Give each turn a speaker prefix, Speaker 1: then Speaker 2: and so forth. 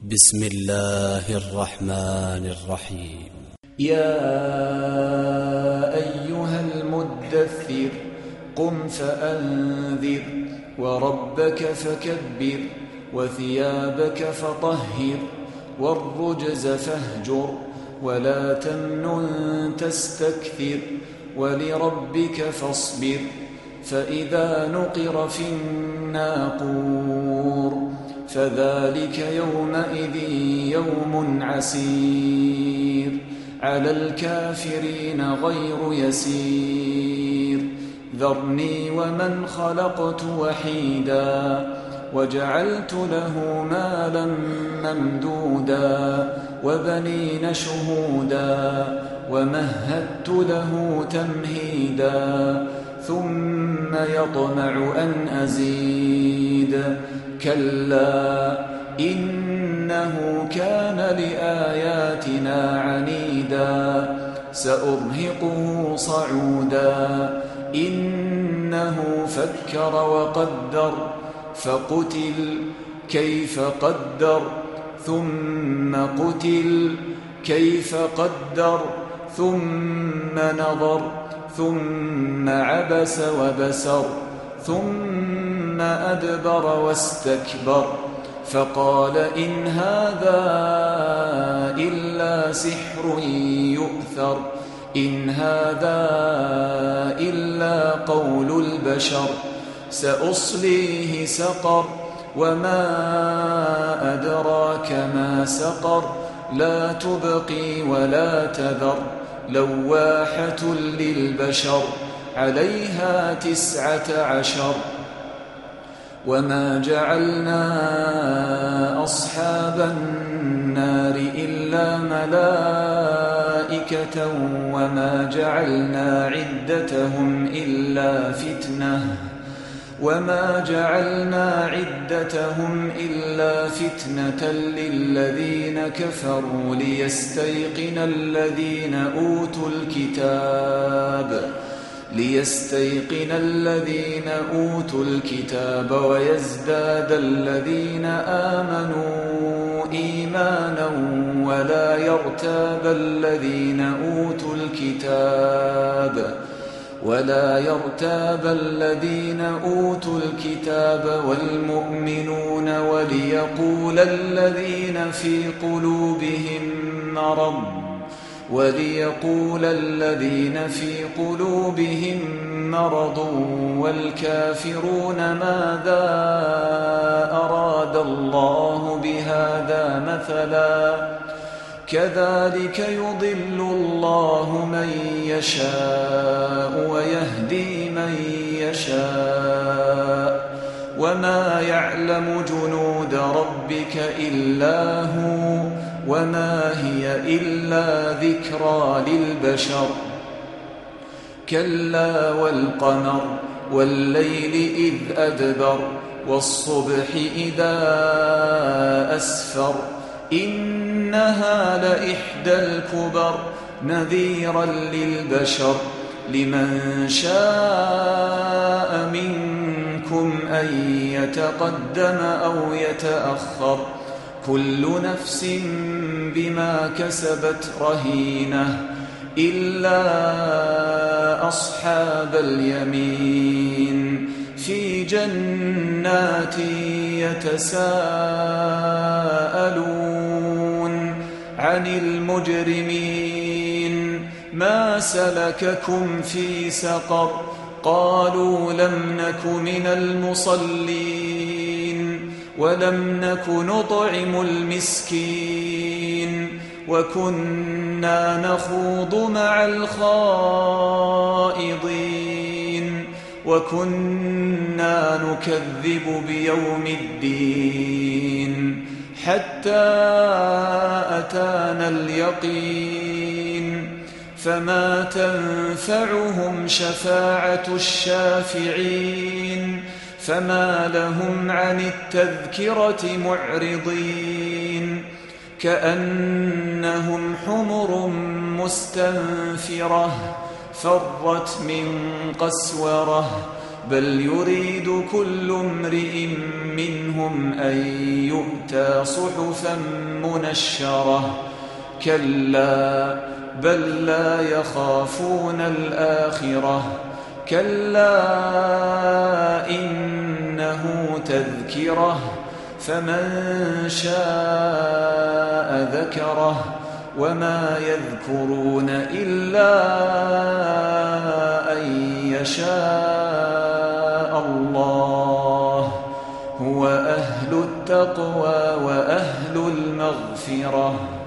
Speaker 1: بسم الله الرحمن الرحيم.
Speaker 2: يا أيها المدثر قم فأنذر وربك فكبر وثيابك فطهر والرجز فاهجر ولا تمنن تستكثر ولربك فاصبر فإذا نقر في الناقور فذلك يومئذ يوم عسير على الكافرين غير يسير ذرني ومن خلقت وحيدا وجعلت له مالا ممدودا وبنين شهودا ومهدت له تمهيدا ثم يطمع أن أزيد كلا إنه كان لآياتنا عنيدا سأرهقه صعودا إنه فكر وقدر فقتل كيف قدر ثم قتل كيف قدر ثم نظر ثم عبس وبسر ثم أدبر واستكبر فقال إن هذا إلا سحر يؤثر إن هذا إلا قول البشر سأصليه سقر وما أدراك ما سقر لا تبقي ولا تذر لواحة للبشر عليها 19 وما جعلنا أصحاب النار إلا ملائكة وما جعلنا عدتهم إلا فتنة للذين كفروا ليستيقن الذين أوتوا الكتاب ويزداد الذين آمنوا إيمانا ولا يرتاب الذين أوتوا الكتاب والمؤمنون وليقول الذين في قلوبهم مرض والكافرون ماذا أراد الله بهذا مثلا كذلك يضل الله من يشاء ويهدي من يشاء وما يعلم جنود ربك إلا هو وما هي إلا ذكرى للبشر كلا والقمر والليل إذ أدبر والصبح إذا أسفر إنها لإحدى الكبر نذيرا للبشر لمن شاء منكم أن يتقدم أو يتأخر كل نفس بما كسبت رهينة إلا أصحاب اليمين في جنات يتساءلون عن المجرمين ما سلككم في سقر قالوا لم نك من المصلين ولم نك نطعم المسكين وكنا نخوض مع الخائضين وكنا نكذب بيوم الدين حتى أتانا اليقين فما تنفعهم شفاعة الشافعين فما لهم عن التذكرة معرضين كأنهم حمر مستنفرة فرت من قسورة بل يريد كل امرئ منهم أن يؤتى صحفا منشرة كلا بل لا يخافون الآخرة كلا إنه تذكرة فمن شاء ذكره وما يذكرون إلا أن يشاء الله هو أهل التقوى وأهل المغفرة